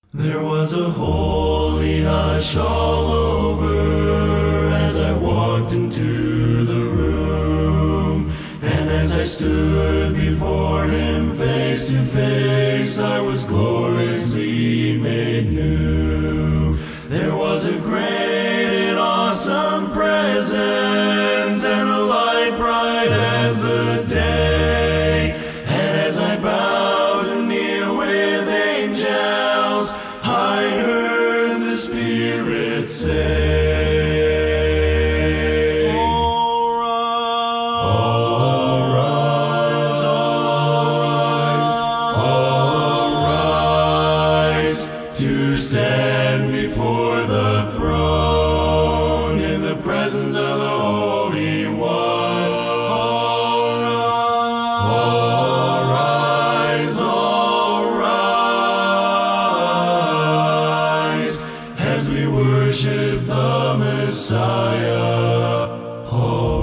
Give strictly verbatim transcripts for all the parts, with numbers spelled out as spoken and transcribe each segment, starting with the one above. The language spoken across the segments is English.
There was a holy hush all over as I walked into the room, and as I stood before him face to face, I was gloriously made new. There was a great and awesome presence, and a light bright as the day, and as I bowed and kneel with angels, I heard the Spirit say, All rise, all rise, all rise, to stand before the throne in the presence of the Holy One. All rise, all rise, as we worship the Messiah. All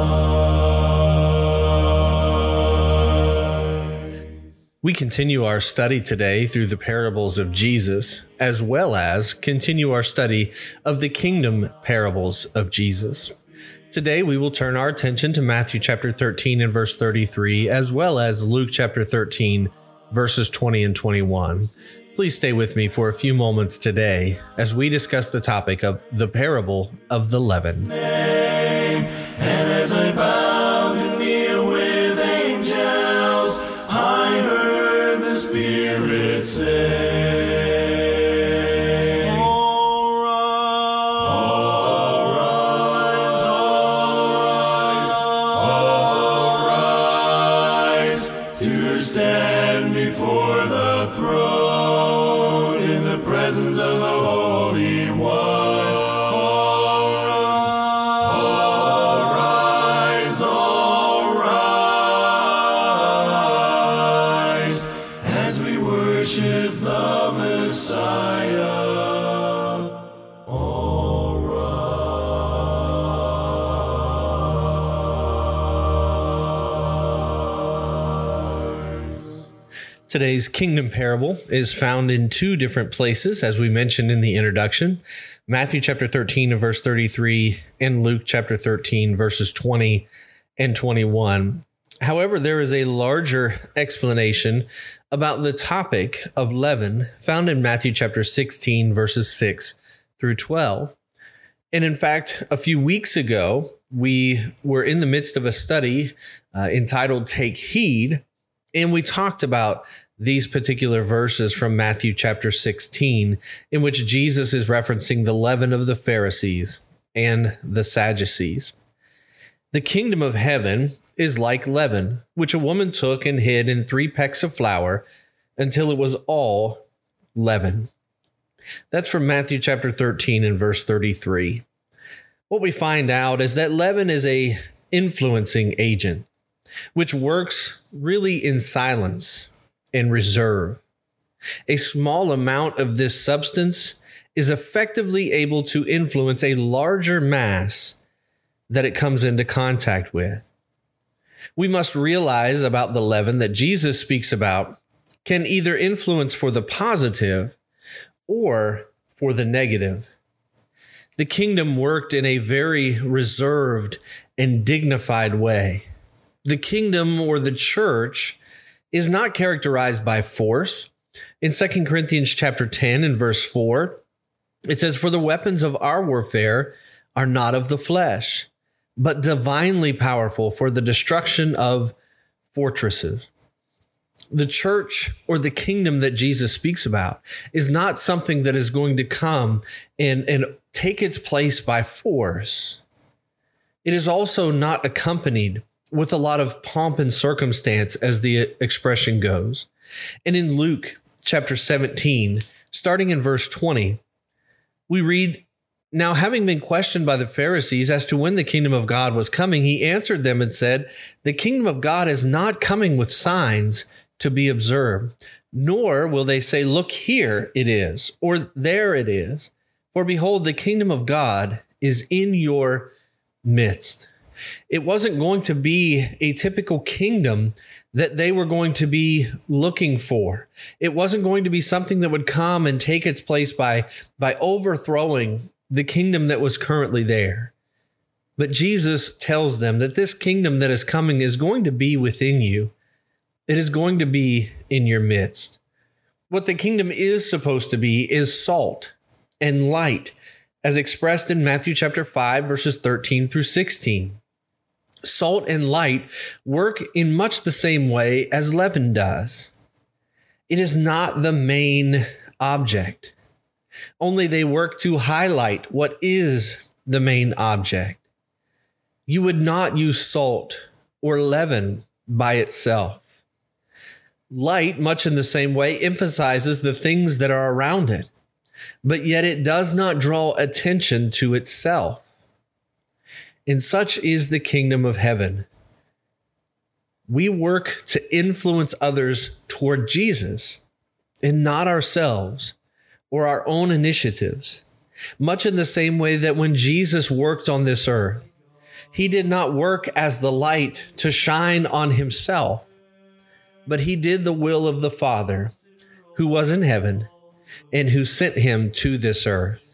rise. We continue our study today through the parables of Jesus, as well as continue our study of the kingdom parables of Jesus. Today, we will turn our attention to Matthew chapter thirteen and verse thirty-three, as well as Luke chapter thirteen, verses twenty and twenty-one. Please stay with me for a few moments today as we discuss the topic of the parable of the leaven. And as I bowed and kneel with angels, I heard the Spirit say, All rise, all rise, all rise, to stand before the throne in the presence of the Holy One. All rise, all rise, as we worship the Messiah. All rise. Today's kingdom parable is found in two different places, as we mentioned in the introduction. Matthew chapter thirteen and verse thirty-three and Luke chapter thirteen verses twenty and twenty-one. However, there is a larger explanation about the topic of leaven found in Matthew chapter sixteen verses six through twelve. And in fact, a few weeks ago, we were in the midst of a study uh, entitled Take Heed, and we talked about these particular verses from Matthew chapter sixteen, in which Jesus is referencing the leaven of the Pharisees and the Sadducees. The kingdom of heaven is like leaven, which a woman took and hid in three pecks of flour until it was all leaven. That's from Matthew chapter thirteen and verse thirty-three. What we find out is that leaven is a influencing agent, which works really in silence and reserve. A small amount of this substance is effectively able to influence a larger mass that it comes into contact with. We must realize about the leaven that Jesus speaks about can either influence for the positive or for the negative. The kingdom worked in a very reserved and dignified way. The kingdom or the church is not characterized by force. In Second Corinthians chapter ten and verse four, it says, For the weapons of our warfare are not of the flesh, but divinely powerful for the destruction of fortresses. The church or the kingdom that Jesus speaks about is not something that is going to come and, and take its place by force. It is also not accompanied with a lot of pomp and circumstance, as the expression goes. And in Luke chapter seventeen, starting in verse twenty, we read, Now having been questioned by the Pharisees as to when the kingdom of God was coming, he answered them and said, The kingdom of God is not coming with signs to be observed, nor will they say, Look, here it is, or there it is. For behold, the kingdom of God is in your midst. It wasn't going to be a typical kingdom that they were going to be looking for. It wasn't going to be something that would come and take its place by, by overthrowing the kingdom that was currently there. But Jesus tells them that this kingdom that is coming is going to be within you. It is going to be in your midst. What the kingdom is supposed to be is salt and light, as expressed in Matthew chapter five, verses thirteen through sixteen. Salt and light work in much the same way as leaven does. It is not the main object. Only they work to highlight what is the main object. You would not use salt or leaven by itself. Light, much in the same way, emphasizes the things that are around it, but yet it does not draw attention to itself. And such is the kingdom of heaven. We work to influence others toward Jesus and not ourselves or our own initiatives, much in the same way that when Jesus worked on this earth, he did not work as the light to shine on himself, but he did the will of the Father who was in heaven and who sent him to this earth.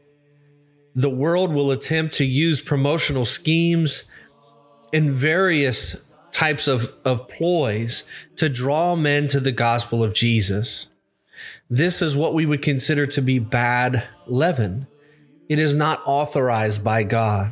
The world will attempt to use promotional schemes and various types of, of ploys to draw men to the gospel of Jesus. This is what we would consider to be bad leaven. It is not authorized by God.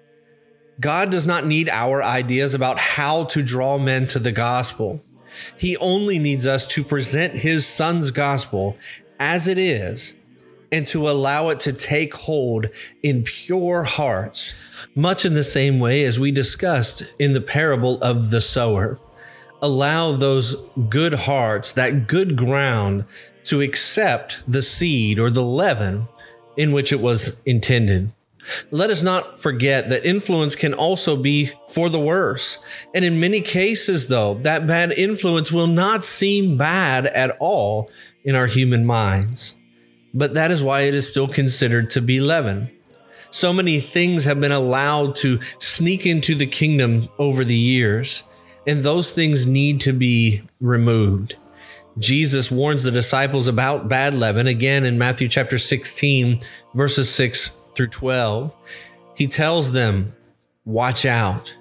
God does not need our ideas about how to draw men to the gospel. He only needs us to present his son's gospel as it is and to allow it to take hold in pure hearts, much in the same way as we discussed in the parable of the sower. Allow those good hearts, that good ground, to accept the seed or the leaven in which it was intended. Let us not forget that influence can also be for the worse. And in many cases, though, that bad influence will not seem bad at all in our human minds. But that is why it is still considered to be leaven. So many things have been allowed to sneak into the kingdom over the years, and those things need to be removed. Jesus warns the disciples about bad leaven again in Matthew chapter sixteen, verses six through twelve. He tells them, watch out.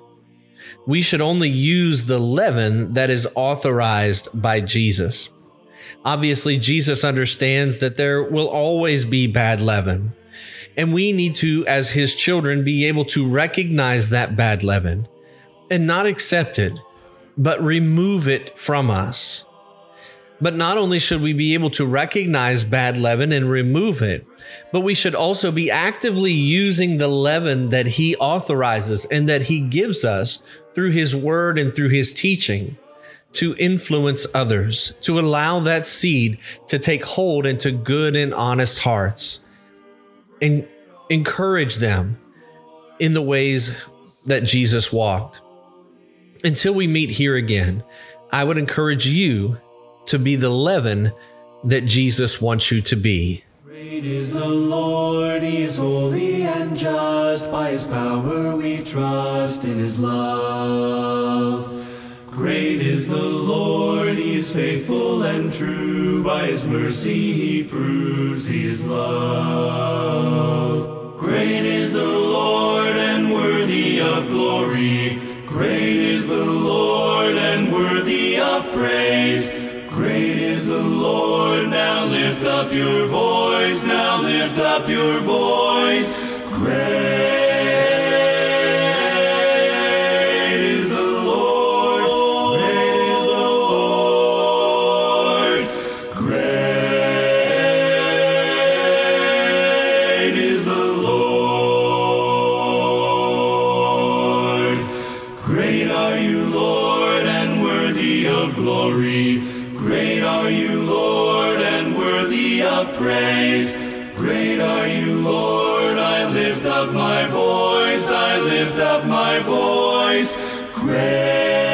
We should only use the leaven that is authorized by Jesus. Obviously, Jesus understands that there will always be bad leaven, and we need to, as his children, be able to recognize that bad leaven and not accept it, but remove it from us. But not only should we be able to recognize bad leaven and remove it, but we should also be actively using the leaven that he authorizes and that he gives us through his word and through his teaching to influence others, to allow that seed to take hold into good and honest hearts and encourage them in the ways that Jesus walked. Until we meet here again, I would encourage you to be the leaven that Jesus wants you to be. Great is the Lord, he is holy and just. By his power we trust in his love. Great is the Lord, he is faithful and true. By his mercy he proves his love. Great is the Lord and worthy of glory. Great is the Lord and worthy of praise. Great is the Lord, now lift up your voice, now lift up your voice. Great is the Lord, great is the Lord. Great is the Lord. Great are you, Lord, and worthy of glory. Great are you, Lord, and worthy of praise. Great are you, Lord, I lift up my voice, I lift up my voice. Great